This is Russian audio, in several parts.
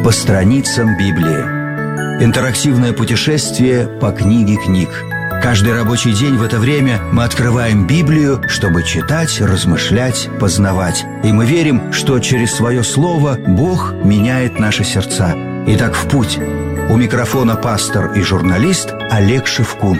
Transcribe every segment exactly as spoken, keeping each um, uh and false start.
По страницам Библии. Интерактивное путешествие по книге книг. Каждый рабочий день в это время мы открываем Библию, чтобы читать, размышлять, познавать. И мы верим, что через свое слово Бог меняет наши сердца. Итак, в путь. У микрофона пастор и журналист Олег Шевкун.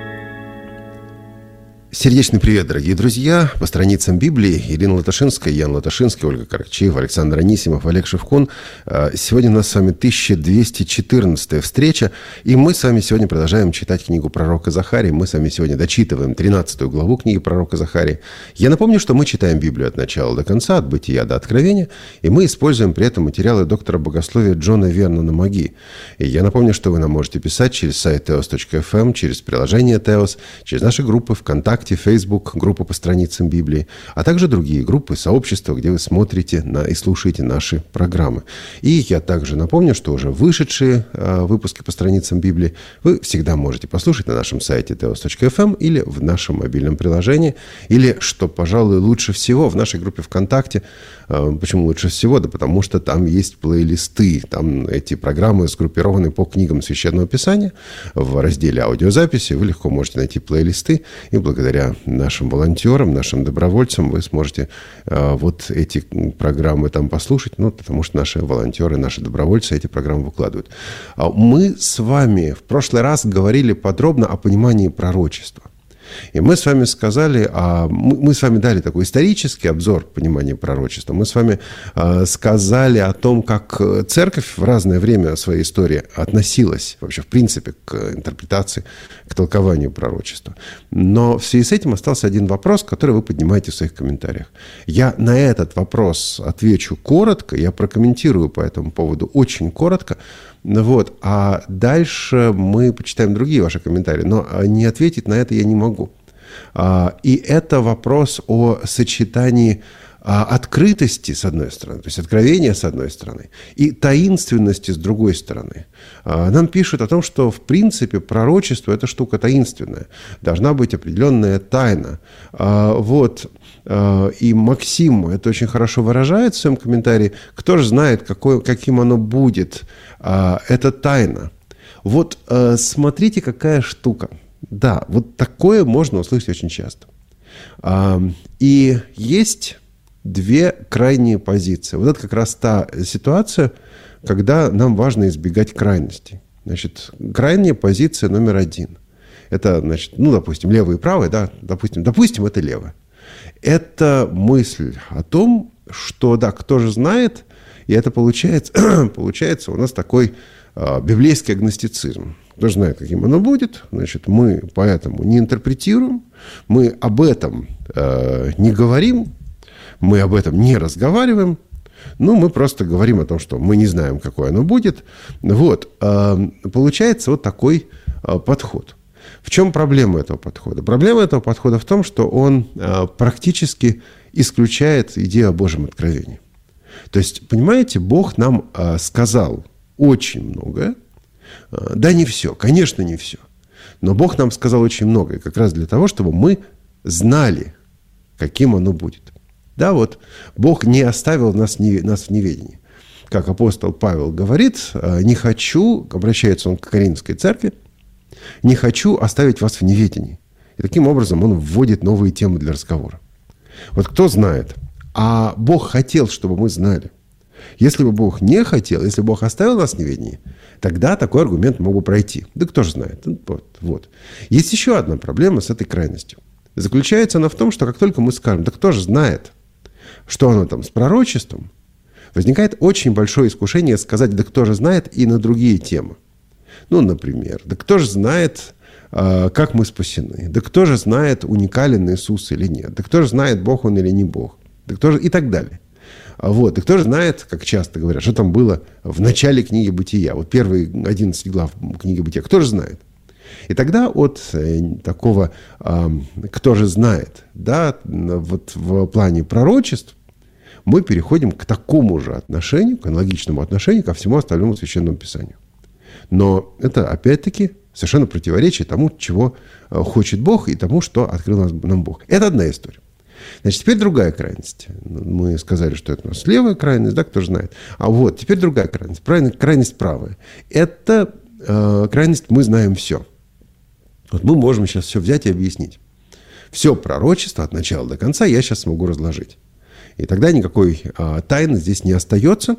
Сердечный привет, дорогие друзья. По страницам Библии Ирина Латашинская, Ян Латашинский, Ольга Каракчиева, Александр Анисимов, Олег Шевкун. Сегодня у нас с вами тысяча двести четырнадцатая встреча, и мы с вами сегодня продолжаем читать книгу пророка Захарии. Мы с вами сегодня дочитываем тринадцатую главу книги пророка Захарии. Я напомню, что мы читаем Библию от начала до конца, от Бытия до Откровения, и мы используем при этом материалы доктора богословия Джона Вернона Маги. И я напомню, что вы нам можете писать через сайт теос точка эф эм, через приложение Теос, через наши группы ВКонтакте, Facebook, группа по страницам Библии, а также другие группы, сообщества, где вы смотрите на и слушаете наши программы. И я также напомню, что уже вышедшие э, выпуски по страницам Библии вы всегда можете послушать на нашем сайте теос точка эф эм или в нашем мобильном приложении, или, что, пожалуй, лучше всего, в нашей группе ВКонтакте. Э, почему лучше всего? Да потому что там есть плейлисты, там эти программы сгруппированы по книгам Священного Писания. В разделе аудиозаписи вы легко можете найти плейлисты, и благодаря нашим волонтерам, нашим добровольцам вы сможете э, вот эти программы там послушать, ну, потому что наши волонтеры, наши добровольцы эти программы выкладывают. Мы с вами в прошлый раз говорили подробно о понимании пророчества. И мы с вами сказали, а мы, мы с вами дали такой исторический обзор понимания пророчества. Мы с вами а, сказали о том, как церковь в разное время своей истории относилась вообще в принципе к интерпретации, к толкованию пророчества. Но в связи с этим остался один вопрос, который вы поднимаете в своих комментариях. Я на этот вопрос отвечу коротко, я прокомментирую по этому поводу очень коротко. Вот. А дальше мы почитаем другие ваши комментарии. Но не ответить на это я не могу. И это вопрос о сочетании открытости, с одной стороны, то есть откровения, с одной стороны, и таинственности, с другой стороны. Нам пишут о том, что, в принципе, пророчество – это штука таинственная. Должна быть определенная тайна. Вот. И Максим это очень хорошо выражает в своем комментарии. Кто же знает, какой, каким оно будет? Это тайна. Вот смотрите, какая штука. Да, вот такое можно услышать очень часто. И есть две крайние позиции. Вот это как раз та ситуация, когда нам важно избегать крайностей. Значит, крайняя позиция номер один. Это, значит, ну, допустим, левое и правое, да, допустим, допустим, это левое. Это мысль о том, что, да, кто же знает, и это получается, получается у нас такой э, библейский агностицизм. Кто же знает, каким оно будет, значит, мы поэтому не интерпретируем, мы об этом э, не говорим, мы об этом не разговариваем, ну, мы просто говорим о том, что мы не знаем, какое оно будет. Вот, э, получается вот такой э, подход. В чем проблема этого подхода? Проблема этого подхода в том, что он э, практически исключает идею о Божьем откровении. То есть, понимаете, Бог нам э, сказал очень многое. Э, да, не все, конечно, не все. Но Бог нам сказал очень многое, как раз для того, чтобы мы знали, каким оно будет. Да, вот Бог не оставил нас, не, нас в неведении. Как апостол Павел говорит, э, не хочу, обращается он к Коринфской церкви, не хочу оставить вас в неведении. И таким образом он вводит новые темы для разговора. Вот кто знает, а Бог хотел, чтобы мы знали. Если бы Бог не хотел, если бы Бог оставил нас в неведении, тогда такой аргумент мог бы пройти. Да кто же знает. Вот, вот. Есть еще одна проблема с этой крайностью. Заключается она в том, что как только мы скажем, да кто же знает, что оно там с пророчеством, возникает очень большое искушение сказать, да кто же знает, и на другие темы. Ну, например, да кто же знает, как мы спасены? Да кто же знает, уникален Иисус или нет? Да кто же знает, Бог он или не Бог? Да кто же... И так далее. Вот. И кто же знает, как часто говорят, что там было в начале книги Бытия? Вот первые одиннадцать глав книги Бытия. Кто же знает? И тогда от такого «кто же знает», да, вот в плане пророчеств, мы переходим к такому же отношению, к аналогичному отношению ко всему остальному Священному Писанию. Но это, опять-таки, совершенно противоречит тому, чего хочет Бог, и тому, что открыл нам Бог. Это одна история. Значит, теперь другая крайность. Мы сказали, что это у нас левая крайность, да, кто же знает. А вот, теперь другая крайность. Правильно, крайность правая. Это э, крайность «мы знаем все». Вот мы можем сейчас все взять и объяснить. Все пророчество от начала до конца я сейчас смогу разложить. И тогда никакой э, тайны здесь не остается.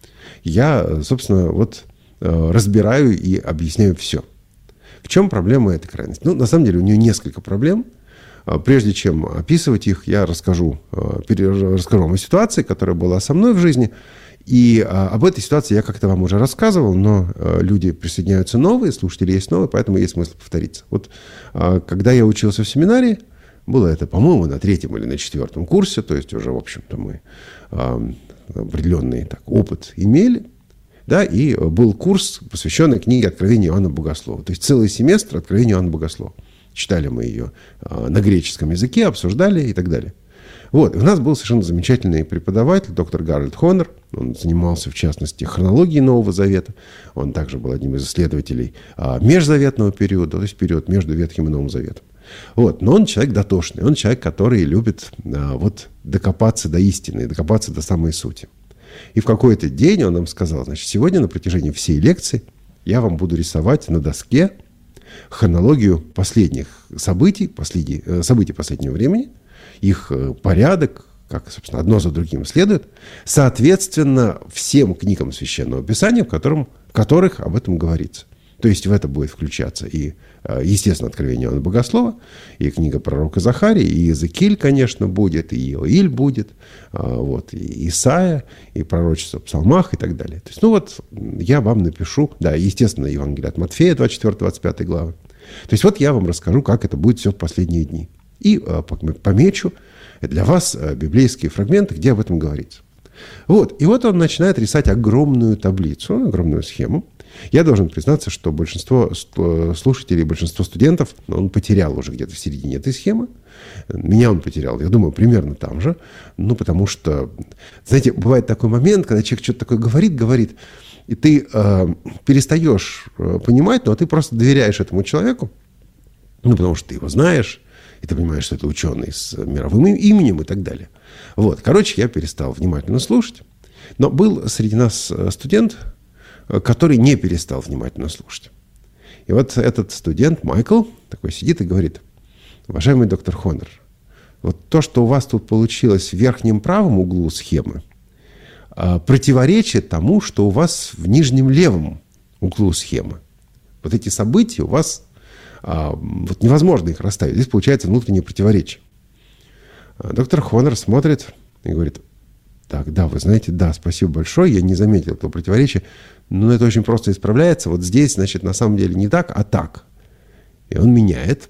Я, собственно, вот э, разбираю и объясняю все. В чем проблема этой крайности? Ну, на самом деле, у нее несколько проблем. Прежде чем описывать их, я расскажу, расскажу вам о ситуации, которая была со мной в жизни. И об этой ситуации я как-то вам уже рассказывал, но люди присоединяются новые, слушатели есть новые, поэтому есть смысл повториться. Вот когда я учился в семинарии, было это, по-моему, на третьем или на четвертом курсе, то есть уже, в общем-то, мы определенный так, опыт имели. Да, и был курс, посвященный книге «Откровение Иоанна Богослова». То есть целый семестр «Откровение Иоанна Богослова». Читали мы ее на греческом языке, обсуждали и так далее. Вот. И у нас был совершенно замечательный преподаватель, доктор Гарольд Хоннер. Он занимался, в частности, хронологией Нового Завета. Он также был одним из исследователей межзаветного периода, то есть период между Ветхим и Новым Заветом. Вот. Но он человек дотошный, он человек, который любит вот, докопаться до истины, докопаться до самой сути. И в какой-то день он нам сказал, значит, сегодня на протяжении всей лекции я вам буду рисовать на доске хронологию последних событий, последний, событий последнего времени, их порядок, как, собственно, одно за другим следует, соответственно, всем книгам Священного Писания, в, котором, в которых об этом говорится. То есть в это будет включаться и, естественно, Откровение Иоанна Богослова, и книга пророка Захарии, и Иезекииль, конечно, будет, и Иоиль будет, вот, и Исаия, и пророчество в псалмах и так далее. То есть, ну вот, я вам напишу, да, естественно, Евангелие от Матфея, двадцать четвёртая двадцать пятая главы. То есть, вот я вам расскажу, как это будет все в последние дни. И помечу для вас библейские фрагменты, где об этом говорится. Вот, и вот он начинает рисовать огромную таблицу, огромную схему. Я должен признаться, что большинство слушателей, большинство студентов, он потерял уже где-то в середине этой схемы. Меня он потерял, я думаю, примерно там же. Ну, потому что, знаете, бывает такой момент, когда человек что-то такое говорит, говорит, и ты э, перестаешь понимать, но ты просто доверяешь этому человеку, ну, потому что ты его знаешь, и ты понимаешь, что это ученый с мировым именем и так далее. Вот, короче, я перестал внимательно слушать. Но был среди нас студент, который не перестал внимательно слушать. И вот этот студент, Майкл, такой сидит и говорит: уважаемый доктор Хоннер, вот то, что у вас тут получилось в верхнем правом углу схемы, противоречит тому, что у вас в нижнем левом углу схемы. Вот эти события у вас, вот невозможно их расставить. Здесь получается внутреннее противоречие. Доктор Хоннер смотрит и говорит: так, да, вы знаете, да, спасибо большое, я не заметил этого противоречия, но это очень просто исправляется. Вот здесь, значит, на самом деле не так, а так. И он меняет,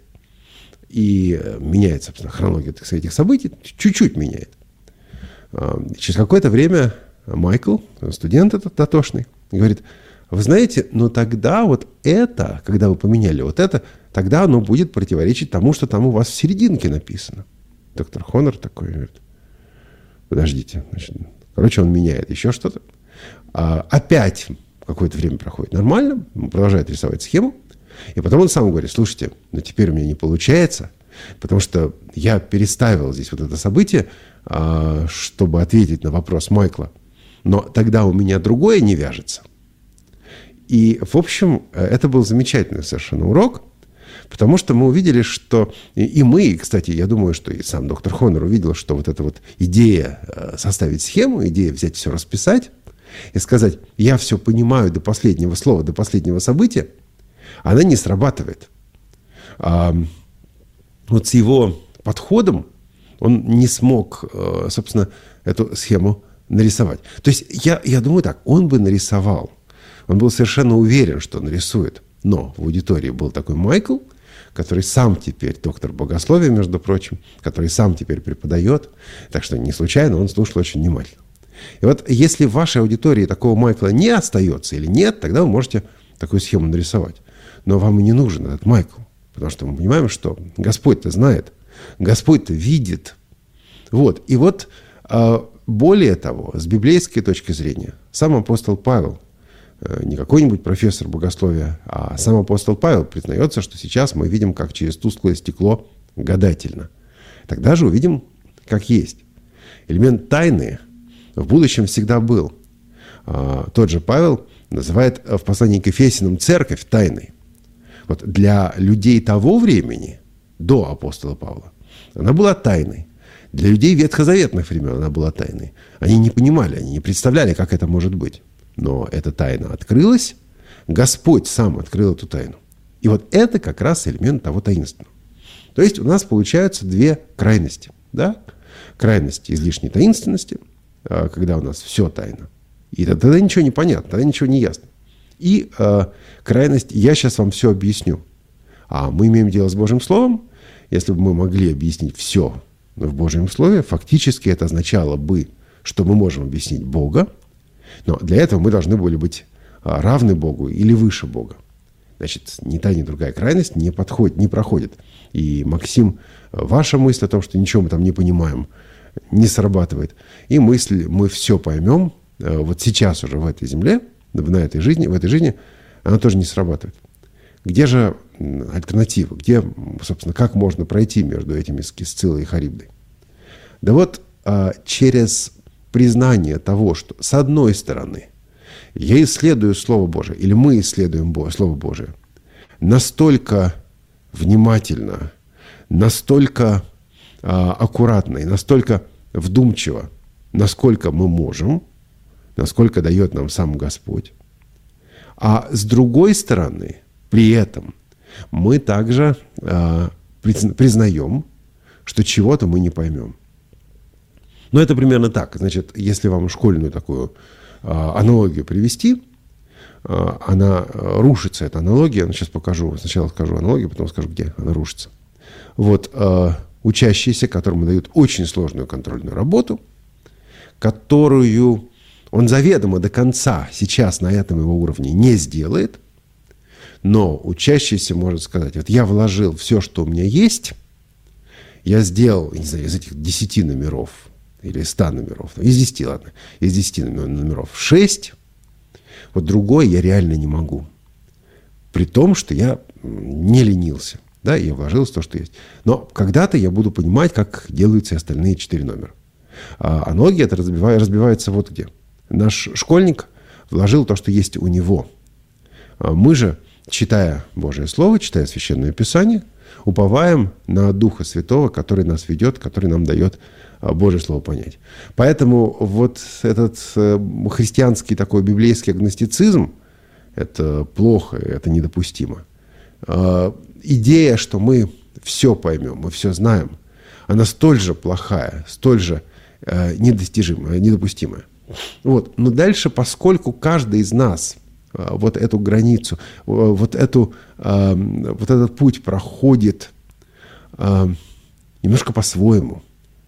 и меняет, собственно, хронологию этих событий, чуть-чуть меняет. Через какое-то время Майкл, студент этот дотошный, говорит: вы знаете, но тогда вот это, когда вы поменяли вот это, тогда оно будет противоречить тому, что там у вас в серединке написано. Доктор Хоннер такой говорит: подождите. Значит, короче, он меняет еще что-то. А, опять какое-то время проходит нормально, он продолжает рисовать схему. И потом он сам говорит: слушайте, ну теперь у меня не получается, потому что я переставил здесь вот это событие, а, чтобы ответить на вопрос Майкла. Но тогда у меня другое не вяжется. И, в общем, это был замечательный совершенно урок, потому что мы увидели, что... И мы, кстати, я думаю, что и сам доктор Хоннер увидел, что вот эта вот идея составить схему, идея взять все, расписать и сказать: я все понимаю до последнего слова, до последнего события, она не срабатывает. А вот с его подходом он не смог, собственно, эту схему нарисовать. То есть я, я думаю так, он бы нарисовал. Он был совершенно уверен, что нарисует. Но в аудитории был такой Майкл, который сам теперь доктор богословия, между прочим, который сам теперь преподает. Так что не случайно он слушал очень внимательно. И вот если в вашей аудитории такого Майкла не остается или нет, тогда вы можете такую схему нарисовать. Но вам и не нужен этот Майкл. Потому что мы понимаем, что Господь-то знает. Господь-то видит. Вот. И вот более того, с библейской точки зрения, сам апостол Павел, не какой-нибудь профессор богословия, а сам апостол Павел признается, что сейчас мы видим, как через тусклое стекло гадательно. Тогда же увидим как есть. Элемент тайны в будущем всегда был. Тот же Павел называет в послании к Ефесянам церковь тайной. Вот для людей того времени, до апостола Павла, она была тайной. Для людей ветхозаветных времен она была тайной. Они не понимали, они не представляли, как это может быть. Но эта тайна открылась, Господь сам открыл эту тайну. И вот это как раз элемент того таинственного. То есть у нас получаются две крайности. Да? Крайность излишней таинственности, когда у нас все тайно. И тогда ничего не понятно, тогда ничего не ясно. И э, крайность «я сейчас вам все объясню». А мы имеем дело с Божьим Словом. Если бы мы могли объяснить все в Божьем Слове, фактически это означало бы, что мы можем объяснить Бога. Но для этого мы должны были быть равны Богу или выше Бога. Значит, ни та, ни другая крайность не подходит, не проходит. И, Максим, ваша мысль о том, что ничего мы там не понимаем, не срабатывает. И мысль «мы все поймем» вот сейчас уже в этой земле, на этой жизни, в этой жизни, она тоже не срабатывает. Где же альтернатива? Где, собственно, как можно пройти между этими Сциллой и Харибдой? Да вот через признание того, что с одной стороны я исследую Слово Божие, или мы исследуем Слово Божие, настолько внимательно, настолько а, аккуратно и настолько вдумчиво, насколько мы можем, насколько дает нам сам Господь. А с другой стороны, при этом мы также а, признаем, что чего-то мы не поймем. Ну, это примерно так. Значит, если вам школьную такую а, аналогию привести, а, она рушится, эта аналогия. Сейчас покажу. Сначала скажу аналогию, потом скажу, где она рушится. Вот а, учащийся, которому дают очень сложную контрольную работу, которую он заведомо до конца сейчас на этом его уровне не сделает, но учащийся может сказать: вот я вложил все, что у меня есть, я сделал, не знаю, из этих десяти номеров или ста номеров, из десяти, ладно, из десяти номеров шесть, вот другой я реально не могу. При том, что я не ленился, да, я вложил в то, что есть. Но когда-то я буду понимать, как делаются остальные четыре номера. А аналогия это разбивается вот где. Наш школьник вложил то, что есть у него. Мы же, читая Божие Слово, читая Священное Писание, уповаем на Духа Святого, который нас ведет, который нам дает Божье Слово понять. Поэтому вот этот христианский такой библейский агностицизм, это плохо, это недопустимо. Идея, что мы все поймем, мы все знаем, она столь же плохая, столь же недостижимая, недопустимая. Вот. Но дальше, поскольку каждый из нас вот эту границу, вот, эту, вот этот путь проходит немножко по-своему,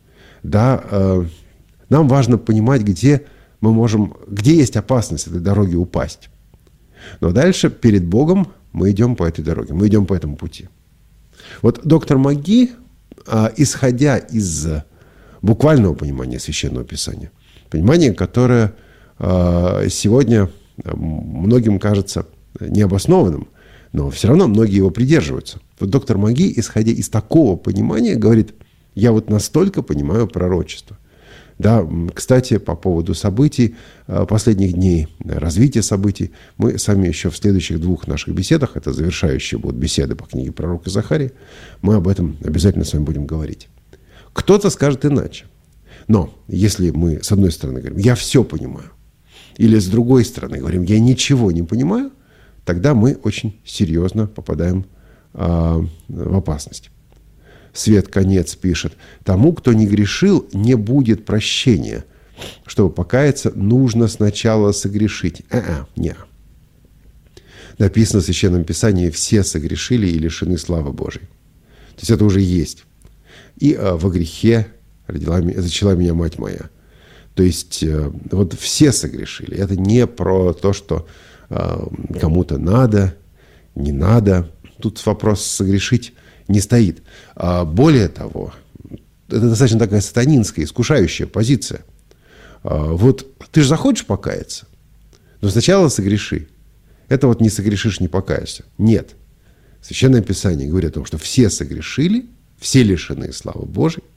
да, нам важно понимать, где мы можем, где есть опасность этой дороги упасть. Но дальше перед Богом мы идем по этой дороге, мы идем по этому пути. Вот доктор Маги, исходя из буквального понимания Священного Писания, понимание, которое сегодня многим кажется необоснованным, но все равно многие его придерживаются. Вот доктор Маги, исходя из такого понимания, говорит: я вот настолько понимаю пророчество. Да, кстати, по поводу событий последних дней, развития событий, мы сами еще в следующих двух наших беседах, это завершающие будут беседы по книге пророка Захарии, мы об этом обязательно с вами будем говорить. Кто-то скажет иначе. Но если мы, с одной стороны, говорим: я все понимаю, или с другой стороны говорим: я ничего не понимаю, тогда мы очень серьезно попадаем а, в опасность. Свет Конец пишет: тому, кто не грешил, не будет прощения. Чтобы покаяться, нужно сначала согрешить. А-а, не. Написано в Священном Писании: все согрешили и лишены славы Божией. То есть это уже есть. И а, во грехе родила, зачала меня мать моя. То есть вот все согрешили. Это не про то, что а, кому-то надо, не надо. Тут вопрос согрешить не стоит. А более того, это достаточно такая сатанинская, искушающая позиция. А вот ты же захочешь покаяться, но сначала согреши. Это вот не согрешишь, не покаешься. Нет. Священное Писание говорит о том, что все согрешили, все лишены славы Божией.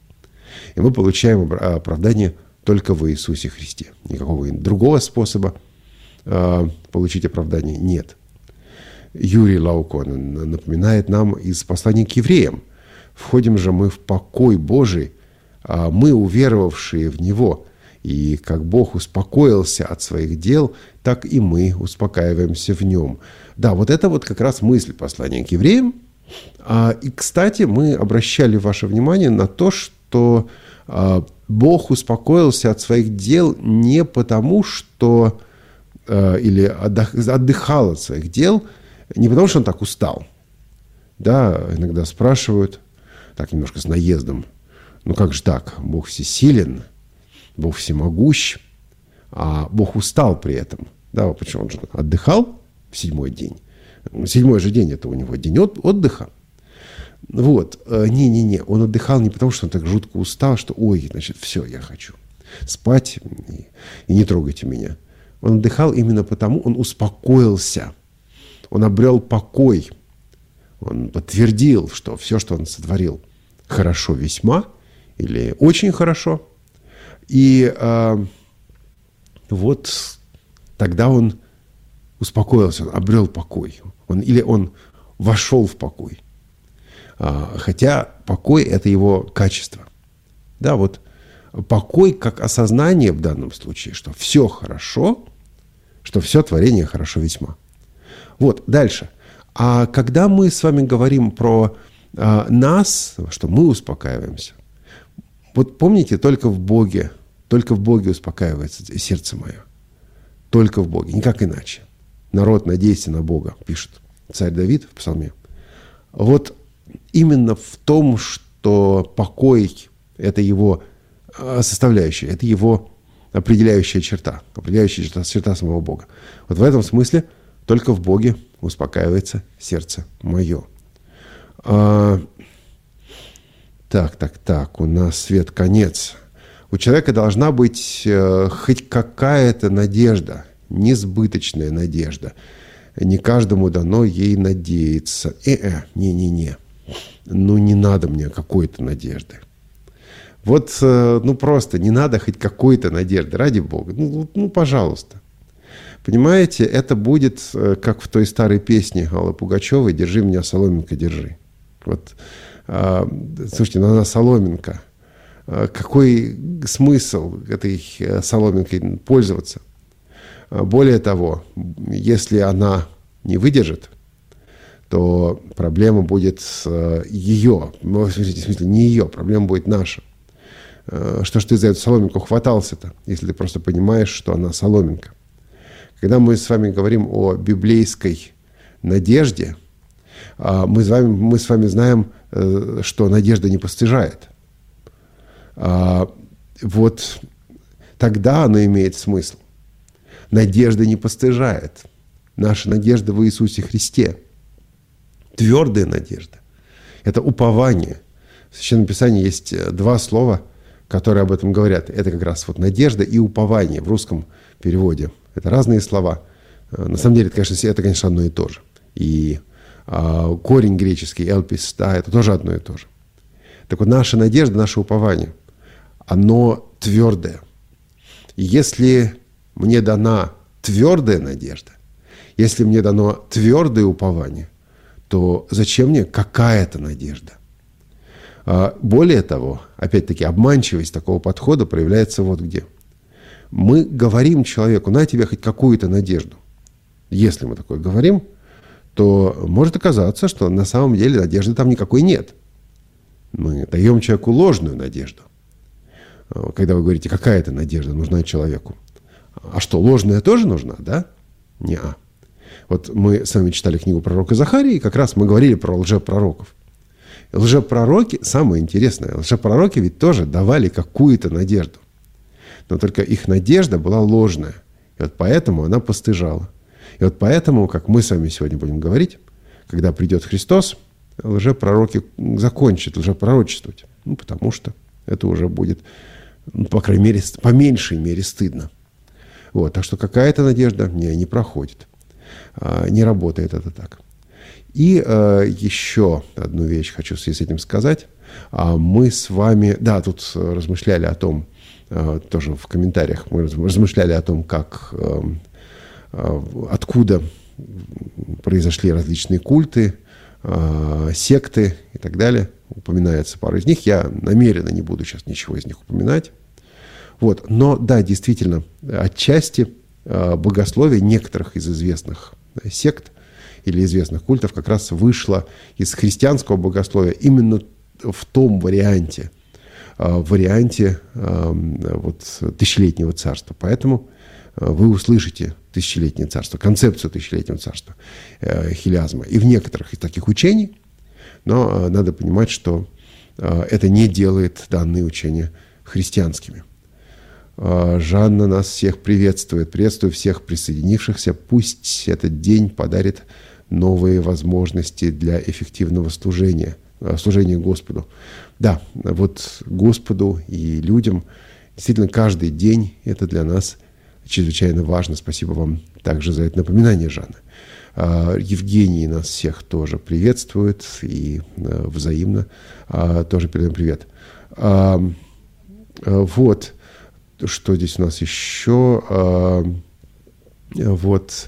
И мы получаем оправдание только в Иисусе Христе. Никакого другого способа э, получить оправдание нет. Юрий Лаукон напоминает нам из послания к евреям. Входим же мы в покой Божий, а мы, уверовавшие в Него. И как Бог успокоился от своих дел, так и мы успокаиваемся в Нем. Да, вот это вот как раз мысль послания к евреям. А, и, кстати, мы обращали ваше внимание на то, что а, Бог успокоился от своих дел не потому, что а, или отдыхал от своих дел, не потому, что он так устал. Да, иногда спрашивают, так немножко с наездом, ну как же так, Бог всесилен, Бог всемогущ, а Бог устал при этом. Да, почему он же отдыхал в седьмой день? Седьмой же день – это у него день отдыха. Вот. Не-не-не, он отдыхал не потому, что он так жутко устал, что ой, значит, все, я хочу спать и, и не трогайте меня. Он отдыхал именно потому, он успокоился. Он обрел покой. Он подтвердил, что все, что он сотворил, хорошо весьма или очень хорошо. И э, вот тогда он успокоился, он обрел покой. Он, или он вошел в покой. А, хотя покой – это его качество. Да, вот покой как осознание в данном случае, что все хорошо, что все творение хорошо весьма. Вот, дальше. А когда мы с вами говорим про а, нас, что мы успокаиваемся, вот помните, только в Боге, только в Боге успокаивается сердце мое. Только в Боге, никак иначе. Народ, надейся на Бога, пишет царь Давид в Псалме. Вот именно в том, что покой – это его составляющая, это его определяющая черта, определяющая черта, черта самого Бога. Вот в этом смысле только в Боге успокаивается сердце мое. А, так, так, так, у нас свет конец. У человека должна быть э, хоть какая-то надежда, несбыточная надежда. Не каждому дано ей надеяться. Э-э, не-не-не. Ну, не надо мне какой-то надежды. Вот, э, ну, просто не надо хоть какой-то надежды, ради Бога. Ну, ну, пожалуйста. Понимаете, это будет, э, как в той старой песне Аллы Пугачевой «Держи меня, соломинка, держи». Вот, э, слушайте, ну, она соломинка. Э, какой смысл этой соломинкой пользоваться? Более того, если она не выдержит, то проблема будет ее. Ну, в смысле, не ее, проблема будет наша. Что ж ты за эту соломинку хватался-то, если ты просто понимаешь, что она соломинка? Когда мы с вами говорим о библейской надежде, мы с вами, мы с вами знаем, что надежда не постыжает. Вот тогда она имеет смысл. Надежда не постыжает. Наша надежда в Иисусе Христе. Твердая надежда. Это упование. В Священном Писании есть два слова, которые об этом говорят. Это как раз вот надежда и упование в русском переводе. Это разные слова. На самом деле, это, конечно, это, конечно, одно и то же. И а, корень греческий, элпис, да, это тоже одно и то же. Так вот, наша надежда, наше упование, оно твердое. И если мне дана твердая надежда, если мне дано твердое упование, то зачем мне какая-то надежда? Более того, опять-таки, обманчивость такого подхода проявляется вот где. Мы говорим человеку: на тебе хоть какую-то надежду. Если мы такое говорим, то может оказаться, что на самом деле надежды там никакой нет. Мы даем человеку ложную надежду. Когда вы говорите, какая-то надежда нужна человеку. А что, ложная тоже нужна, да? Не-а. Вот мы с вами читали книгу пророка Захарии, и как раз мы говорили про лжепророков. Лжепророки, самое интересное, лжепророки ведь тоже давали какую-то надежду. Но только их надежда была ложная. И вот поэтому она постыжала. И вот поэтому, как мы с вами сегодня будем говорить, когда придет Христос, лжепророки закончат лжепророчествовать. Ну, потому что это уже будет, ну, по крайней мере, по меньшей мере стыдно. Вот, так что какая-то надежда не, не проходит. А, не работает это так. И э, еще одну вещь хочу в связи с этим сказать. Мы с вами, да, тут размышляли о том, э, тоже в комментариях, мы размышляли о том, как, э, э, откуда произошли различные культы, э, секты и так далее. Упоминается пару из них. Я намеренно не буду сейчас ничего из них упоминать. Вот. Но да, действительно, отчасти э, богословие некоторых из известных сект или известных культов как раз вышло из христианского богословия именно в том варианте, в варианте вот, тысячелетнего царства. Поэтому вы услышите тысячелетнее царство, концепцию тысячелетнего царства, хилиазма. И в некоторых из таких учений, но надо понимать, что это не делает данные учения христианскими. Жанна нас всех приветствует. Приветствую всех присоединившихся. Пусть этот день подарит новые возможности для эффективного служения, служения Господу. Да, вот Господу и людям действительно каждый день это для нас чрезвычайно важно. Спасибо вам также за это напоминание, Жанна. Евгений нас всех тоже приветствует и взаимно тоже передаем привет. Вот, что здесь у нас еще? Вот.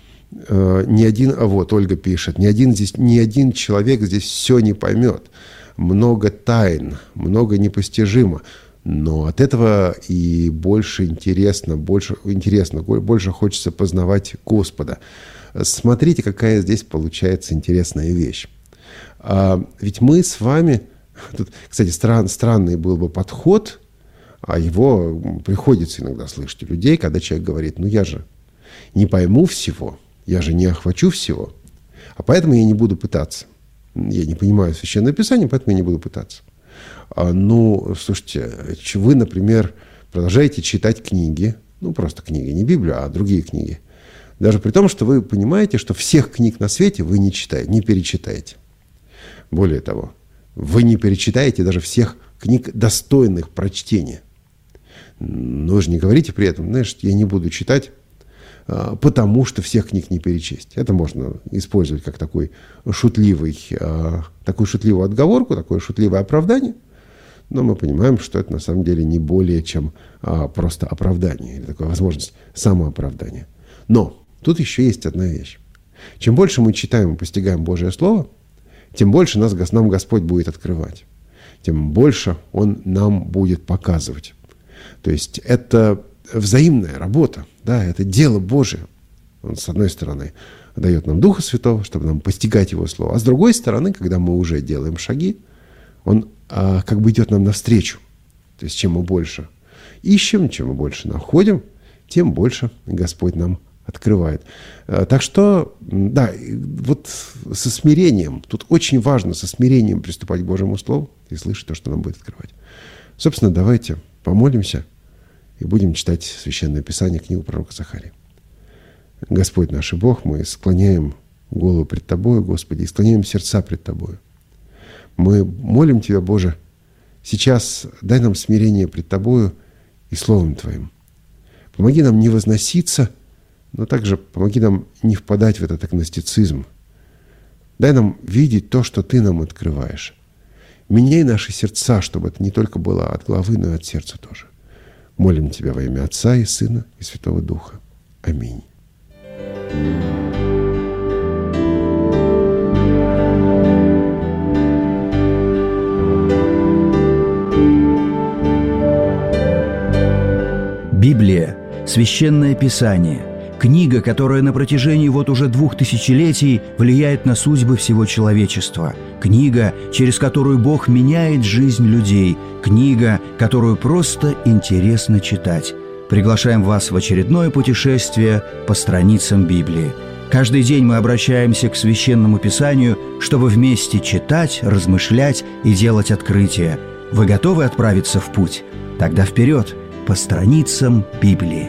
Ни один, а вот Ольга пишет, ни один, здесь, ни один человек здесь все не поймет. Много тайн, много непостижимо. Но от этого и больше интересно, больше, интересно, больше хочется познавать Господа. Смотрите, какая здесь получается интересная вещь. А, ведь мы с вами... Тут, кстати, стран, странный был бы подход, а его приходится иногда слышать у людей, когда человек говорит, ну я же не пойму всего, я же не охвачу всего, а поэтому я не буду пытаться. Я не понимаю Священное Писание, поэтому я не буду пытаться. А, ну, слушайте, вы, например, продолжаете читать книги, ну, просто книги, не Библию, а другие книги, даже при том, что вы понимаете, что всех книг на свете вы не читаете, не перечитаете. Более того, вы не перечитаете даже всех книг, достойных прочтения. Но вы же не говорите при этом, знаешь, я не буду читать, потому что всех книг не перечесть. Это можно использовать как такой шутливый, такую шутливую отговорку, такое шутливое оправдание. Но мы понимаем, что это на самом деле не более чем просто оправдание, или такая возможность самооправдания. Но тут еще есть одна вещь. Чем больше мы читаем и постигаем Божие Слово, тем больше нас, нам Господь будет открывать. Тем больше Он нам будет показывать. То есть это взаимная работа, да, это дело Божие. Он, с одной стороны, дает нам Духа Святого, чтобы нам постигать Его Слово. А с другой стороны, когда мы уже делаем шаги, Он а, как бы идет нам навстречу. То есть чем мы больше ищем, чем мы больше находим, тем больше Господь нам открывает. А, так что, да, вот со смирением, тут очень важно со смирением приступать к Божьему Слову и слышать то, что нам будет открывать. Собственно, давайте помолимся и будем читать Священное Писание, книгу пророка Захарии. Господь наш и Бог, мы склоняем голову пред Тобою, Господи, и склоняем сердца пред Тобою. Мы молим Тебя, Боже, сейчас дай нам смирение пред Тобою и Словом Твоим. Помоги нам не возноситься, но также помоги нам не впадать в этот агностицизм. Дай нам видеть то, что Ты нам открываешь. Меняй наши сердца, чтобы это не только было от головы, но и от сердца тоже. Молим Тебя во имя Отца и Сына и Святого Духа. Аминь. Библия – Священное Писание, книга, которая на протяжении вот уже двух тысячелетий влияет на судьбы всего человечества, книга, через которую Бог меняет жизнь людей, книга, которую просто интересно читать. Приглашаем вас в очередное путешествие по страницам Библии. Каждый день мы обращаемся к Священному Писанию, чтобы вместе читать, размышлять и делать открытия. Вы готовы отправиться в путь? Тогда вперед, по страницам Библии.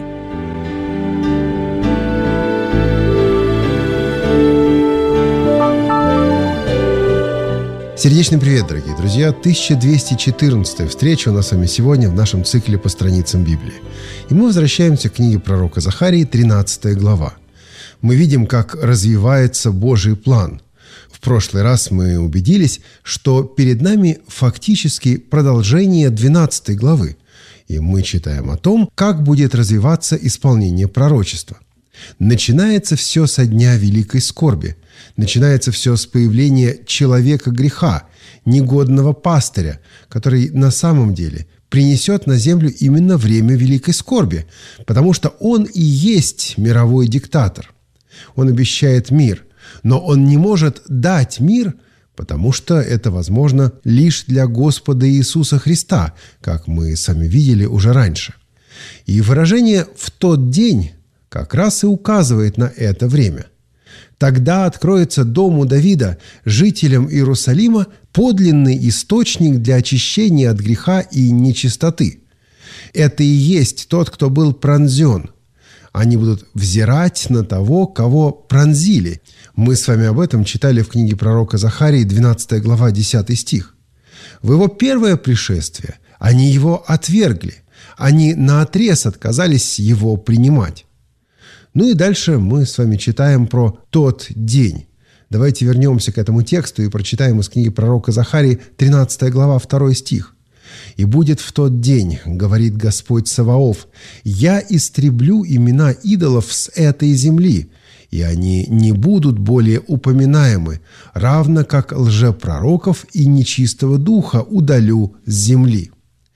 Сердечный привет, дорогие друзья! тысяча двести четырнадцатая встреча у нас с вами сегодня в нашем цикле по страницам Библии. И мы возвращаемся к книге пророка Захарии, тринадцатая глава. Мы видим, как развивается Божий план. прошлый раз мы убедились, что перед нами фактически продолжение двенадцатой главы, и мы читаем о том, как будет развиваться исполнение пророчества. Начинается все со дня великой скорби, начинается все с появления человека греха, негодного пастыря, который на самом деле принесет на землю именно время великой скорби, потому что он и есть мировой диктатор. Он обещает мир, но он не может дать мир, потому что это возможно лишь для Господа Иисуса Христа, как мы сами видели уже раньше. И выражение «в тот день» как раз и указывает на это время. Тогда откроется дому Давида, жителям Иерусалима, подлинный источник для очищения от греха и нечистоты. Это и есть тот, кто был пронзен. Они будут взирать на того, кого пронзили. Мы с вами об этом читали в книге пророка Захарии, двенадцатая глава, десятый стих. В его первое пришествие они его отвергли. Они наотрез отказались его принимать. Ну и дальше мы с вами читаем про тот день. Давайте вернемся к этому тексту и прочитаем из книги пророка Захарии, тринадцатая глава, второй стих. «И будет в тот день, говорит Господь Саваоф, я истреблю имена идолов с этой земли, и они не будут более упоминаемы, равно как лжепророков и нечистого духа удалю с земли».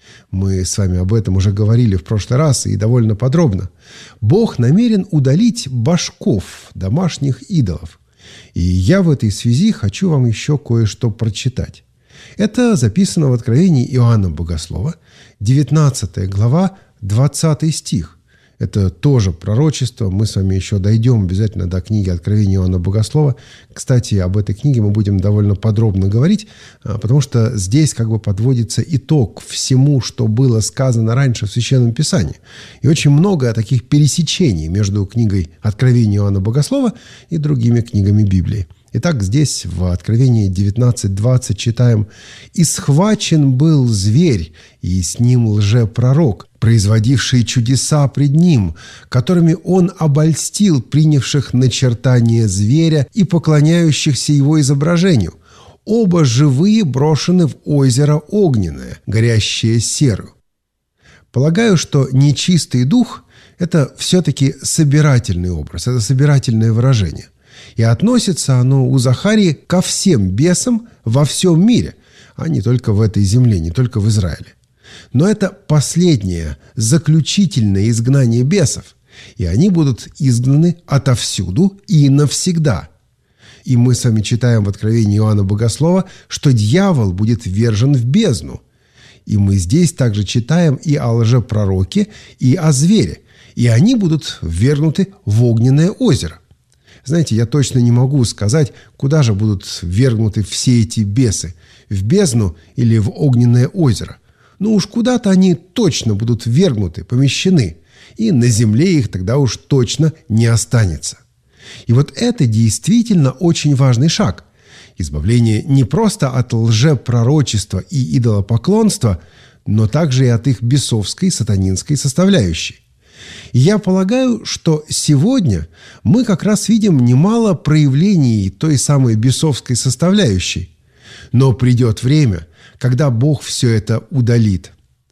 Мы с вами об этом уже говорили в прошлый раз и довольно подробно. Бог намерен удалить башков домашних идолов. И я в этой связи хочу вам еще кое-что прочитать. Это записано в Откровении Иоанна Богослова, девятнадцатая глава, двадцатый стих. Это тоже пророчество. Мы с вами еще дойдем обязательно до книги Откровения Иоанна Богослова. Кстати, об этой книге мы будем довольно подробно говорить, потому что здесь как бы подводится итог всему, что было сказано раньше в Священном Писании. И очень много таких пересечений между книгой Откровения Иоанна Богослова и другими книгами Библии. Итак, здесь в Откровении девятнадцать двадцать читаем: «И схвачен был зверь, и с ним лжепророк, производивший чудеса пред ним, которыми он обольстил принявших начертание зверя и поклоняющихся его изображению. Оба живые брошены в озеро огненное, горящее серою». Полагаю, что нечистый дух – это все-таки собирательный образ, это собирательное выражение. И относится оно у Захарии ко всем бесам во всем мире, а не только в этой земле, не только в Израиле. Но это последнее, заключительное изгнание бесов, и они будут изгнаны отовсюду и навсегда. И мы с вами читаем в Откровении Иоанна Богослова, что дьявол будет ввержен в бездну. И мы здесь также читаем и о лжепророке, и о звере, и они будут ввергнуты в огненное озеро. Знаете, я точно не могу сказать, куда же будут ввергнуты все эти бесы – в бездну или в огненное озеро. Но уж куда-то они точно будут ввергнуты, помещены, и на земле их тогда уж точно не останется. И вот это действительно очень важный шаг. Избавление не просто от лжепророчества и идолопоклонства, но также и от их бесовской, сатанинской составляющей. И я полагаю, что сегодня мы как раз видим немало проявлений той самой бесовской составляющей. Но придет время, когда Бог все это удалит.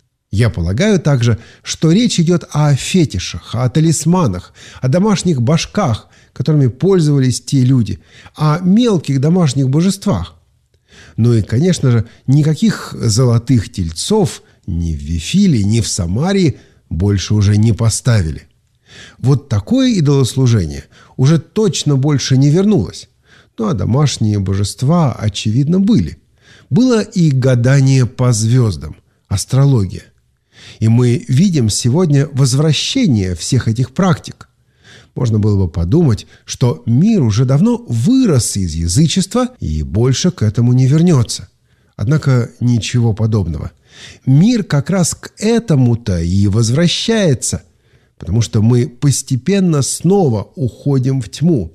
Я полагаю также, что речь идет о фетишах, о талисманах, о домашних башках, которыми пользовались те люди, о мелких домашних божествах. Ну и, конечно же, никаких золотых тельцов ни в Вифиле, ни в Самарии больше уже не поставили. Вот такое идолослужение уже точно больше не вернулось. Ну а домашние божества, очевидно, были. Было и гадание по звездам, астрология. И мы видим сегодня возвращение всех этих практик. Можно было бы подумать, что мир уже давно вырос из язычества и больше к этому не вернется. Однако ничего подобного. Мир как раз к этому-то и возвращается, потому что мы постепенно снова уходим в тьму.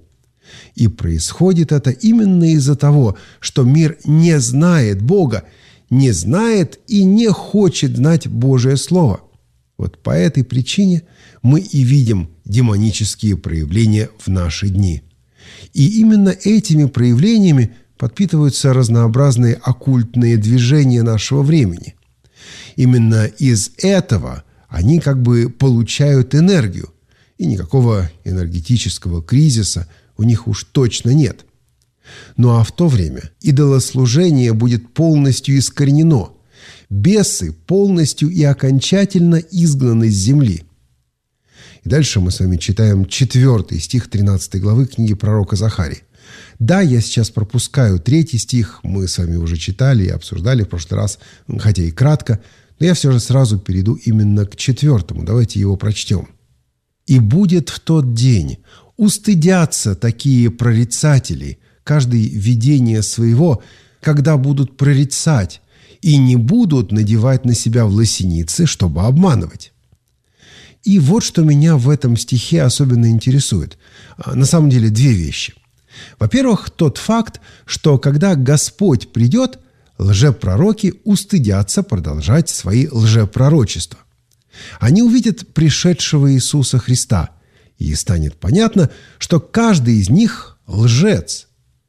И происходит это именно из-за того, что мир не знает Бога, не знает и не хочет знать Божие Слово. Вот по этой причине мы и видим демонические проявления в наши дни. И именно этими проявлениями подпитываются разнообразные оккультные движения нашего времени. Именно из этого они как бы получают энергию, и никакого энергетического кризиса у них уж точно нет. Ну а в то время идолослужение будет полностью искоренено, бесы полностью и окончательно изгнаны с земли. И дальше мы с вами читаем четвертый стих тринадцатой главы книги пророка Захарии. Да, я сейчас пропускаю третий стих, мы с вами уже читали и обсуждали в прошлый раз, хотя и кратко, но я все же сразу перейду именно к четвертому. Давайте его прочтем. «И будет в тот день, устыдятся такие прорицатели, каждый видение своего, когда будут прорицать, и не будут надевать на себя власеницы, чтобы обманывать». И вот что меня в этом стихе особенно интересует. На самом деле две вещи. Во-первых, тот факт, что когда Господь придет, лжепророки устыдятся продолжать свои лжепророчества. Они увидят пришедшего Иисуса Христа, и станет понятно, что каждый из них лжец.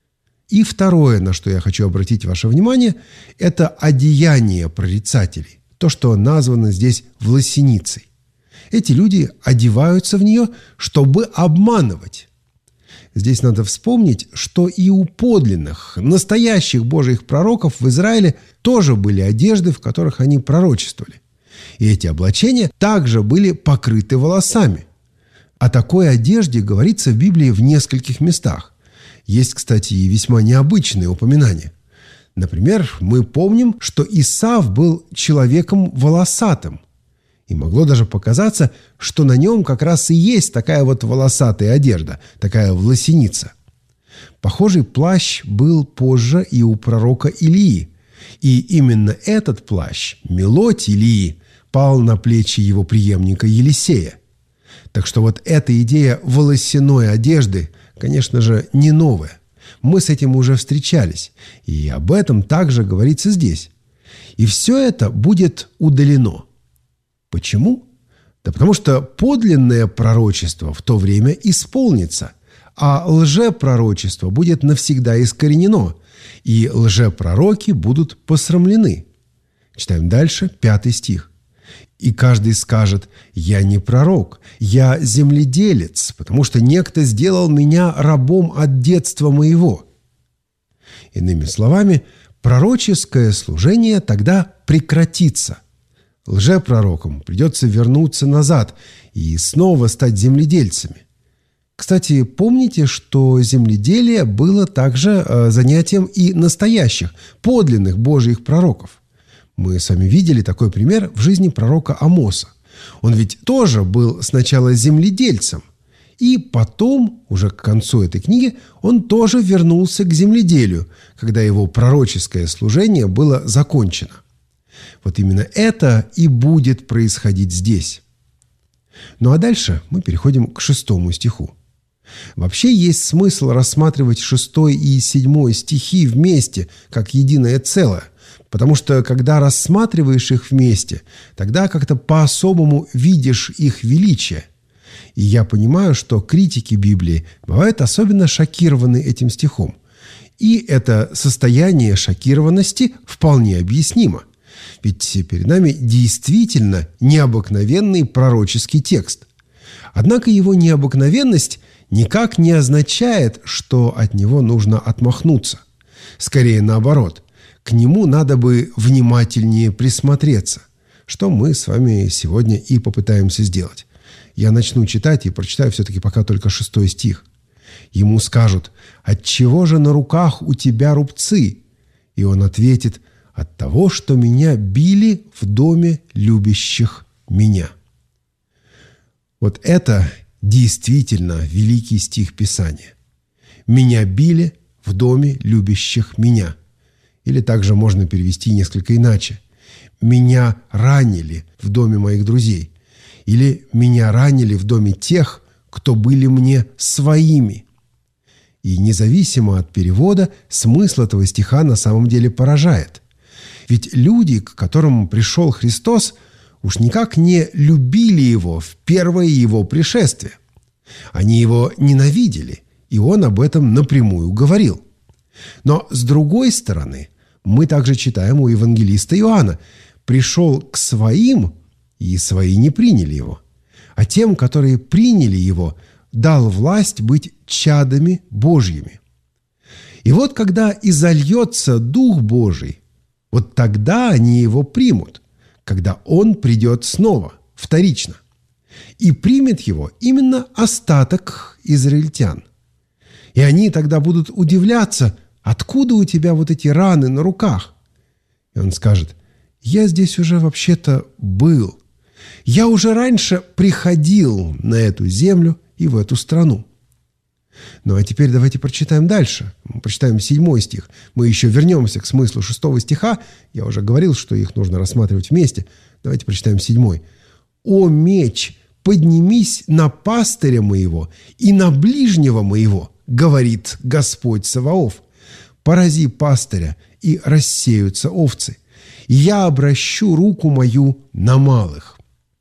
И второе, на что я хочу обратить ваше внимание, это одеяние прорицателей, то, что названо здесь власеницей. Эти люди одеваются в нее, чтобы обманывать. Здесь надо вспомнить, что и у подлинных, настоящих Божьих пророков в Израиле тоже были одежды, в которых они пророчествовали. И эти облачения также были покрыты волосами. О такой одежде говорится в Библии в нескольких местах. Есть, кстати, и весьма необычные упоминания. Например, мы помним, что Исав был человеком волосатым. И могло даже показаться, что на нем как раз и есть такая вот волосатая одежда, такая власеница. Похожий плащ был позже и у пророка Илии. И именно этот плащ, мелоть Илии, пал на плечи его преемника Елисея. Так что вот эта идея волосяной одежды, конечно же, не новая. Мы с этим уже встречались, и об этом также говорится здесь. И все это будет удалено. Почему? Да потому что подлинное пророчество в то время исполнится, а лжепророчество будет навсегда искоренено, и лжепророки будут посрамлены. Читаем дальше, пятый стих. «И каждый скажет: я не пророк, я земледелец, потому что некто сделал меня рабом от детства моего». Иными словами, пророческое служение тогда прекратится. Лжепророкам придется вернуться назад и снова стать земледельцами. Кстати, помните, что земледелие было также э, занятием и настоящих, подлинных Божьих пророков. Мы с вами видели такой пример в жизни пророка Амоса. Он ведь тоже был сначала земледельцем, и потом, уже к концу этой книги, он тоже вернулся к земледелию, когда его пророческое служение было закончено. Вот именно это и будет происходить здесь. Ну а дальше мы переходим к шестому стиху. Вообще есть смысл рассматривать шестой и седьмой стихи вместе, как единое целое, потому что когда рассматриваешь их вместе, тогда как-то по-особому видишь их величие. И я понимаю, что критики Библии бывают особенно шокированы этим стихом. И это состояние шокированности вполне объяснимо. Ведь перед нами действительно необыкновенный пророческий текст. Однако его необыкновенность никак не означает, что от него нужно отмахнуться. Скорее наоборот, к нему надо бы внимательнее присмотреться, что мы с вами сегодня и попытаемся сделать. Я начну читать и прочитаю все-таки пока только шестой стих. Ему скажут: «Отчего же на руках у тебя рубцы?» И он ответит: «От того, что меня били в доме любящих меня». Вот это действительно великий стих Писания. «Меня били в доме любящих меня». Или также можно перевести несколько иначе. «Меня ранили в доме моих друзей». Или «Меня ранили в доме тех, кто были мне своими». И независимо от перевода, смысл этого стиха на самом деле поражает. Ведь люди, к которым пришел Христос, уж никак не любили Его в первое Его пришествие. Они Его ненавидели, и Он об этом напрямую говорил. Но с другой стороны, мы также читаем у евангелиста Иоанна: «Пришел к своим, и свои не приняли его, а тем, которые приняли его, дал власть быть чадами Божьими». И вот когда изольется Дух Божий, вот тогда они его примут, когда он придет снова, вторично. И примет его именно остаток израильтян. И они тогда будут удивляться: откуда у тебя вот эти раны на руках? И он скажет: я здесь уже вообще-то был. Я уже раньше приходил на эту землю и в эту страну. Ну а теперь давайте прочитаем дальше. Мы прочитаем седьмой стих. Мы еще вернемся к смыслу шестого стиха. Я уже говорил, что их нужно рассматривать вместе. Давайте прочитаем седьмой. «О меч, поднимись на пастыря моего и на ближнего моего, говорит Господь Саваоф. Порази пастыря, и рассеются овцы. И я обращу руку мою на малых».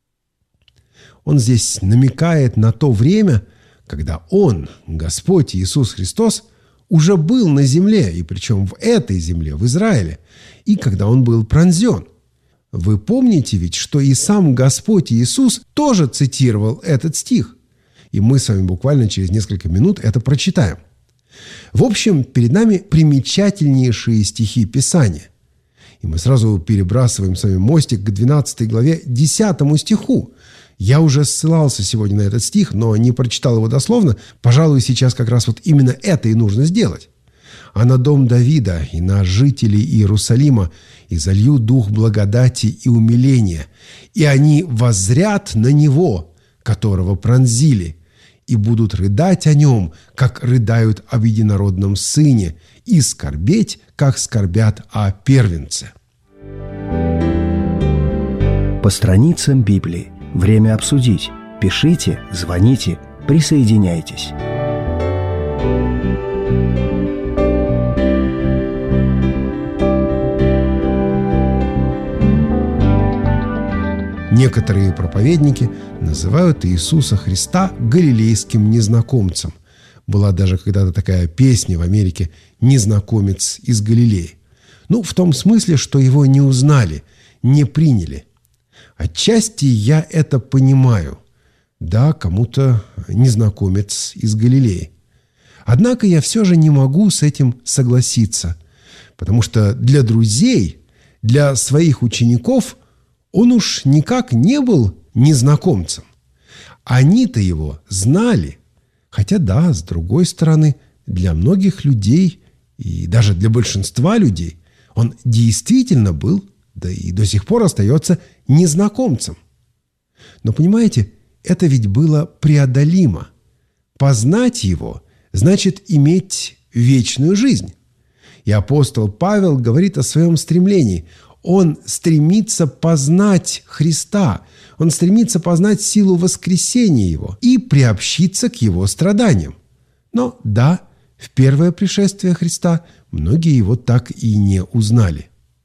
Он здесь намекает на то время, когда Он, Господь Иисус Христос, уже был на земле, и причем в этой земле, в Израиле, и когда Он был пронзен. Вы помните ведь, что и сам Господь Иисус тоже цитировал этот стих. И мы с вами буквально через несколько минут это прочитаем. В общем, перед нами примечательнейшие стихи Писания. И мы сразу перебрасываем с вами мостик к двенадцатой главе, десятому стиху. Я уже ссылался сегодня на этот стих, но не прочитал его дословно. Пожалуй, сейчас как раз вот именно это и нужно сделать. «А на дом Давида и на жителей Иерусалима изолью дух благодати и умиления, и они воззрят на него, которого пронзили, и будут рыдать о нем, как рыдают об единородном сыне, и скорбеть, как скорбят о первенце». По страницам Библии. Время обсудить. Пишите, звоните, присоединяйтесь. Некоторые проповедники называют Иисуса Христа галилейским незнакомцем. Была даже когда-то такая песня в Америке «Незнакомец из Галилеи». Ну, в том смысле, что его не узнали, не приняли. Отчасти я это понимаю. Да, кому-то незнакомец из Галилеи. Однако я все же не могу с этим согласиться, потому что для друзей, для своих учеников он уж никак не был незнакомцем. Они-то его знали. Хотя да, с другой стороны, для многих людей и даже для большинства людей он действительно был, да и до сих пор остается незнакомцем. Но понимаете, это ведь было преодолимо. Познать его значит иметь вечную жизнь. И апостол Павел говорит о своем стремлении. Он стремится познать Христа. Он стремится познать силу воскресения Его и приобщиться к Его страданиям. Но да, в первое пришествие Христа многие Его так и не узнали.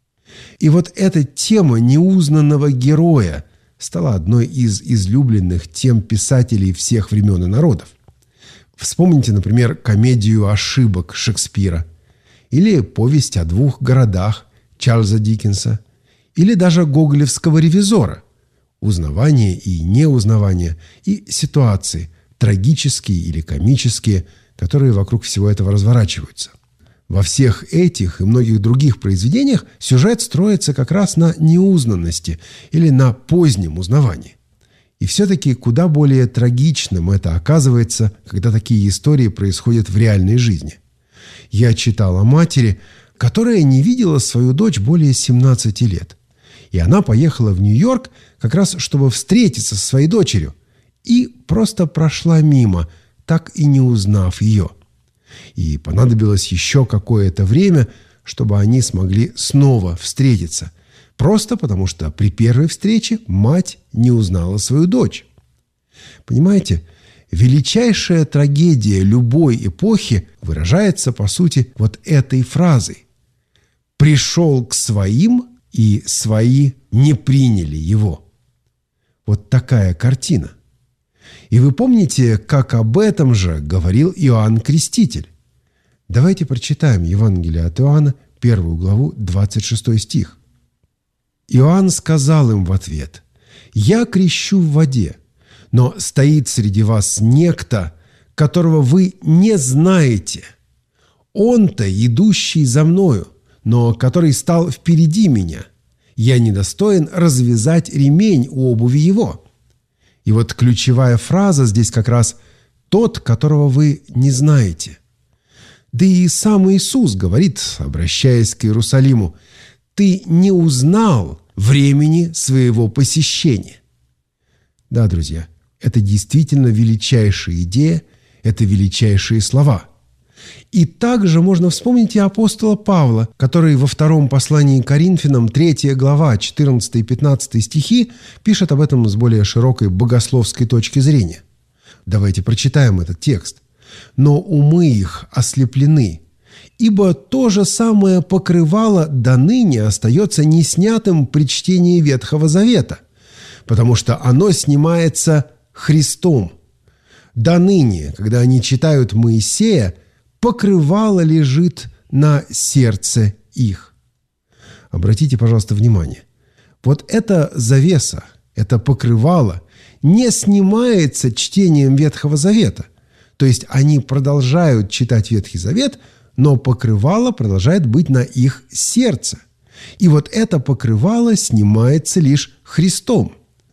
И вот эта тема неузнанного героя стала одной из излюбленных тем писателей всех времен и народов. Вспомните, например, комедию «Ошибок» Шекспира, или повесть о двух городах Чарльза Диккенса, или даже гоголевского «Ревизора». Узнавание и неузнавание, и ситуации, трагические или комические, которые вокруг всего этого разворачиваются. Во всех этих и многих других произведениях сюжет строится как раз на неузнанности или на позднем узнавании. И все-таки куда более трагичным это оказывается, когда такие истории происходят в реальной жизни. Я читал о матери, которая не видела свою дочь более семнадцати лет. И она поехала в Нью-Йорк как раз, чтобы встретиться со своей дочерью, и просто прошла мимо, так и не узнав ее. И понадобилось еще какое-то время, чтобы они смогли снова встретиться. Просто потому, что при первой встрече мать не узнала свою дочь. Понимаете, величайшая трагедия любой эпохи выражается, по сути, вот этой фразой. «Пришел к своим, и свои не приняли его». Вот такая картина. И вы помните, как об этом же говорил Иоанн Креститель. Давайте прочитаем Евангелие от Иоанна, первую главу, двадцать шестой стих. Иоанн сказал им в ответ: «Я крещу в воде, но стоит среди вас некто, которого вы не знаете. Он-то, идущий за мною, но который стал впереди меня. Я недостоин развязать ремень у обуви его». И вот ключевая фраза здесь как раз «тот, которого вы не знаете». Да и сам Иисус говорит, обращаясь к Иерусалиму: «Ты не узнал времени своего посещения». Да, друзья, это действительно величайшая идея, это величайшие слова. И также можно вспомнить и апостола Павла, который во втором послании к Коринфянам, третья глава, четырнадцатый и пятнадцатый стихи, пишет об этом с более широкой богословской точки зрения. Давайте прочитаем этот текст. «Но умы их ослеплены, ибо то же самое покрывало до ныне остается неснятым при чтении Ветхого Завета, потому что оно снимается Христом. До ныне, когда они читают Моисея, покрывало лежит на сердце их». Обратите, пожалуйста, внимание. Вот эта завеса, это покрывало не снимается чтением Ветхого Завета. То есть они продолжают читать Ветхий Завет, но покрывало продолжает быть на их сердце. И вот это покрывало снимается лишь Христом.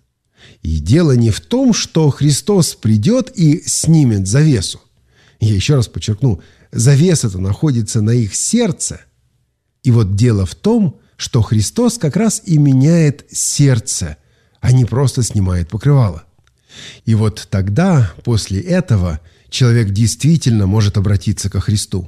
И дело не в том, что Христос придет и снимет завесу. Я еще раз подчеркну, завеса-то находится на их сердце. И вот дело в том, что Христос как раз и меняет сердце, а не просто снимает покрывало. И вот тогда, после этого, человек действительно может обратиться ко Христу.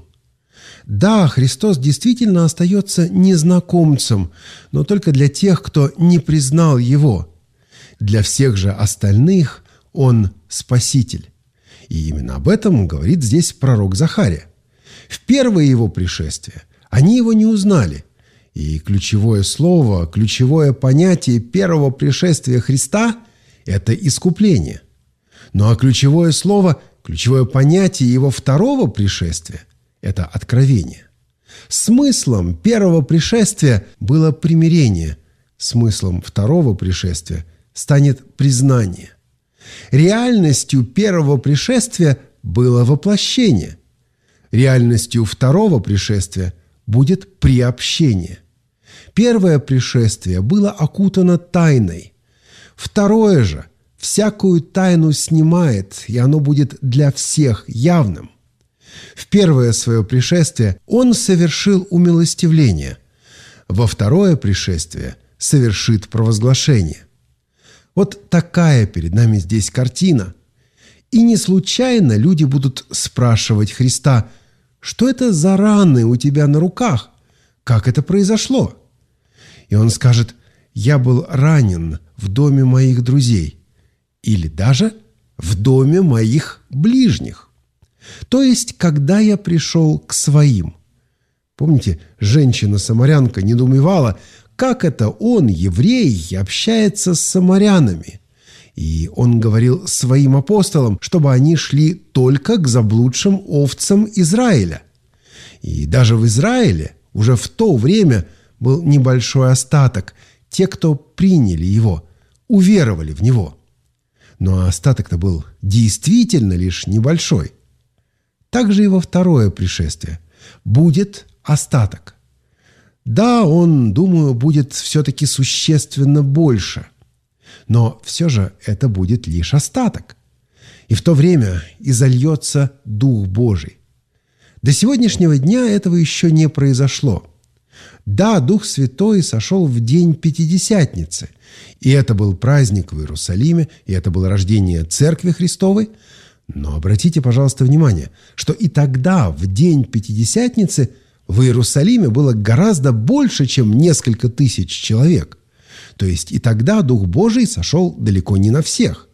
Да, Христос действительно остается незнакомцем, но только для тех, кто не признал Его. Для всех же остальных Он Спаситель. И именно об этом говорит здесь пророк Захария. В первое Его пришествие они Его не узнали. И ключевое слово, ключевое понятие первого пришествия Христа – это искупление. Ну а ключевое слово, ключевое понятие Его второго пришествия – это откровение. Смыслом первого пришествия было примирение, смыслом второго пришествия станет признание. Реальностью первого пришествия было воплощение. Реальностью второго пришествия будет приобщение. Первое пришествие было окутано тайной. Второе же всякую тайну снимает, и оно будет для всех явным. В первое свое пришествие Он совершил умилостивление. Во второе пришествие совершит провозглашение. Вот такая перед нами здесь картина. И не случайно люди будут спрашивать Христа: «Что это за раны у тебя на руках? Как это произошло?» И Он скажет: «Я был ранен в доме моих друзей» или даже «в доме моих ближних». То есть, когда я пришел к своим. Помните, женщина-самарянка недоумевала, как это он, еврей, общается с самарянами. И он говорил своим апостолам, чтобы они шли только к заблудшим овцам Израиля. И даже в Израиле уже в то время был небольшой остаток, те, кто приняли его, уверовали в него. Но остаток-то был действительно лишь небольшой. Также и во второе пришествие будет остаток. Да, он, думаю, будет все-таки существенно больше. Но все же это будет лишь остаток. И в то время изольется Дух Божий. До сегодняшнего дня этого еще не произошло. Да, Дух Святой сошел в день Пятидесятницы. И это был праздник в Иерусалиме, и это было рождение Церкви Христовой. Но обратите, пожалуйста, внимание, что и тогда, в день Пятидесятницы, в Иерусалиме было гораздо больше, чем несколько тысяч человек. То есть и тогда Дух Божий сошел далеко не на всех.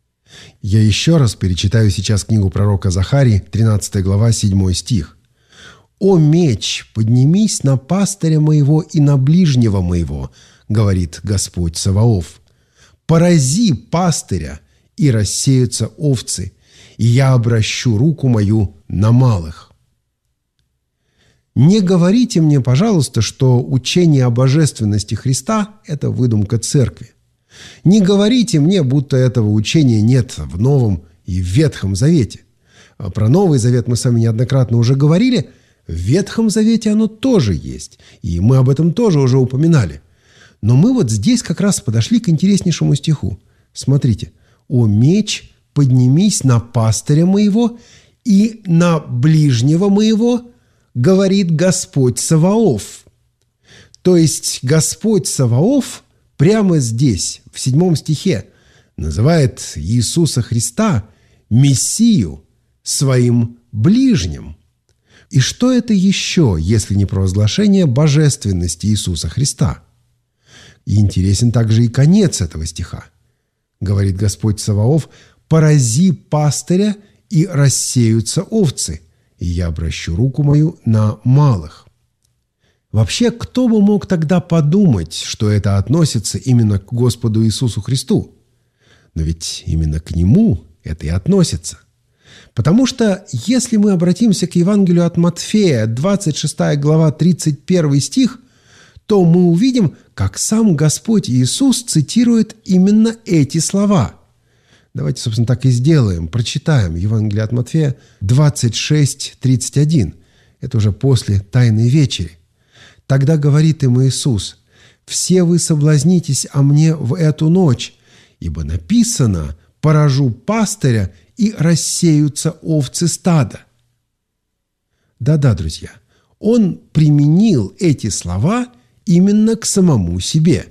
Я еще раз перечитаю сейчас книгу пророка Захарии, тринадцатая глава, седьмой стих. «О меч, поднимись на пастыря моего и на ближнего моего, говорит Господь Саваоф. Порази пастыря, и рассеются овцы, и я обращу руку мою на малых». Не говорите мне, пожалуйста, что учение о божественности Христа – это выдумка церкви. Не говорите мне, будто этого учения нет в Новом и в Ветхом Завете. Про Новый Завет мы с вами неоднократно уже говорили. В Ветхом Завете оно тоже есть, и мы об этом тоже уже упоминали. Но мы вот здесь как раз подошли к интереснейшему стиху. Смотрите. «О меч, поднимись на пастыря моего и на ближнего моего, говорит Господь Саваоф». То есть Господь Саваоф прямо здесь, в седьмом стихе, называет Иисуса Христа Мессию своим ближним. И что это еще, если не провозглашение божественности Иисуса Христа? И интересен также и конец этого стиха. Говорит Господь Саваоф: «Порази пастыря, и рассеются овцы, и я обращу руку мою на малых». Вообще, кто бы мог тогда подумать, что это относится именно к Господу Иисусу Христу? Но ведь именно к Нему это и относится. Потому что, если мы обратимся к Евангелию от Матфея, двадцать шестая глава, тридцать первый стих, то мы увидим, как сам Господь Иисус цитирует именно эти слова. Давайте, собственно, так и сделаем. Прочитаем Евангелие от Матфея двадцать шесть, тридцать один. Это уже после Тайной вечери. «Тогда говорит им Иисус: все вы соблазнитесь о мне в эту ночь, ибо написано: поражу пастыря, и рассеются овцы стада». Да-да, друзья, он применил эти слова именно к самому себе.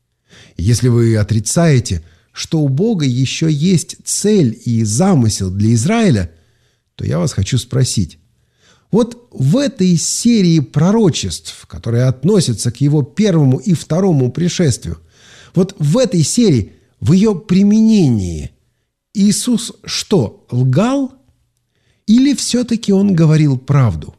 Если вы отрицаете, что у Бога еще есть цель и замысел для Израиля, то я вас хочу спросить. Вот в этой серии пророчеств, которые относятся к его первому и второму пришествию, вот в этой серии, в ее применении, Иисус что, лгал? Или все-таки он говорил правду?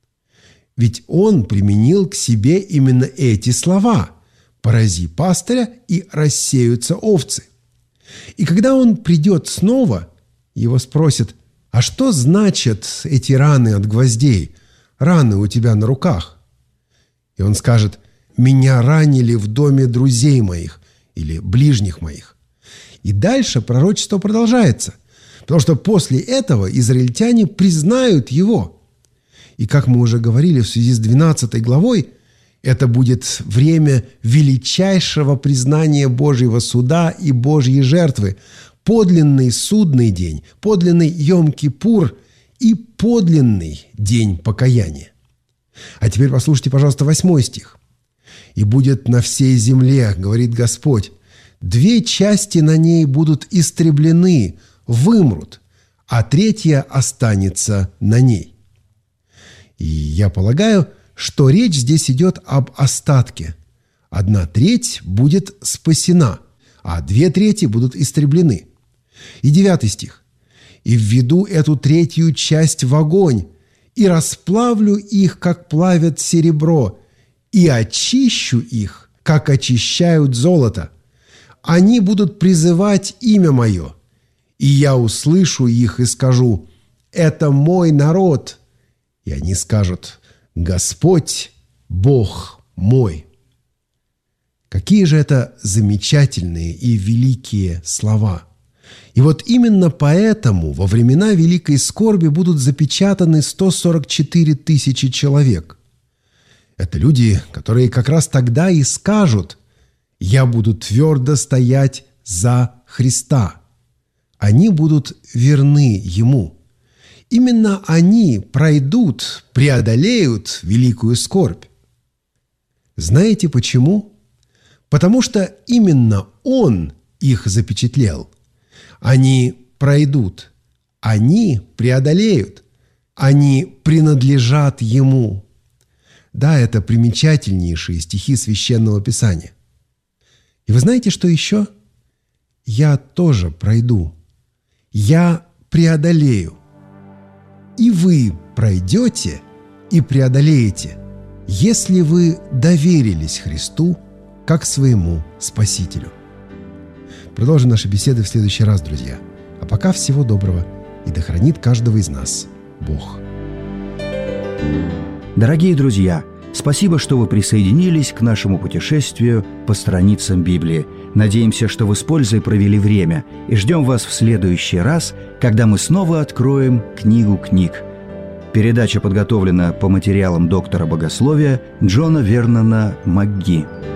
Ведь он применил к себе именно эти слова: «Порази пастыря, и рассеются овцы». И когда он придет снова, его спросят: «А что значат эти раны от гвоздей, раны у тебя на руках?» И он скажет: «Меня ранили в доме друзей моих» или «ближних моих». И дальше пророчество продолжается, потому что после этого израильтяне признают его. И, как мы уже говорили в связи с двенадцатой главой, это будет время величайшего признания Божьего суда и Божьей жертвы, подлинный судный день, подлинный Йом-Кипур и подлинный день покаяния. А теперь послушайте, пожалуйста, восьмой стих. «И будет на всей земле, говорит Господь, две части на ней будут истреблены, вымрут, а третья останется на ней». И я полагаю, что речь здесь идет об остатке. Одна треть будет спасена, а две трети будут истреблены. И девятый стих. «И введу эту третью часть в огонь, и расплавлю их, как плавят серебро, и очищу их, как очищают золото. Они будут призывать имя мое, и я услышу их и скажу: это мой народ. И они скажут: Господь, Бог мой». Какие же это замечательные и великие слова! И вот именно поэтому во времена Великой Скорби будут запечатаны сто сорок четыре тысячи человек. Это люди, которые как раз тогда и скажут: «Я буду твердо стоять за Христа». Они будут верны Ему. Именно они пройдут, преодолеют великую скорбь. Знаете почему? Потому что именно Он их запечатлел. Они пройдут, они преодолеют, они принадлежат Ему. Да, это примечательнейшие стихи Священного Писания. И вы знаете, что еще? Я тоже пройду. Я преодолею. И вы пройдете и преодолеете, если вы доверились Христу как своему Спасителю. Продолжим наши беседы в следующий раз, друзья. А пока всего доброго, и да хранит каждого из нас Бог. Дорогие друзья, спасибо, что вы присоединились к нашему путешествию по страницам Библии. Надеемся, что вы с пользой провели время, и ждем вас в следующий раз, когда мы снова откроем книгу книг. Передача подготовлена по материалам доктора богословия Джона Вернона МакГи.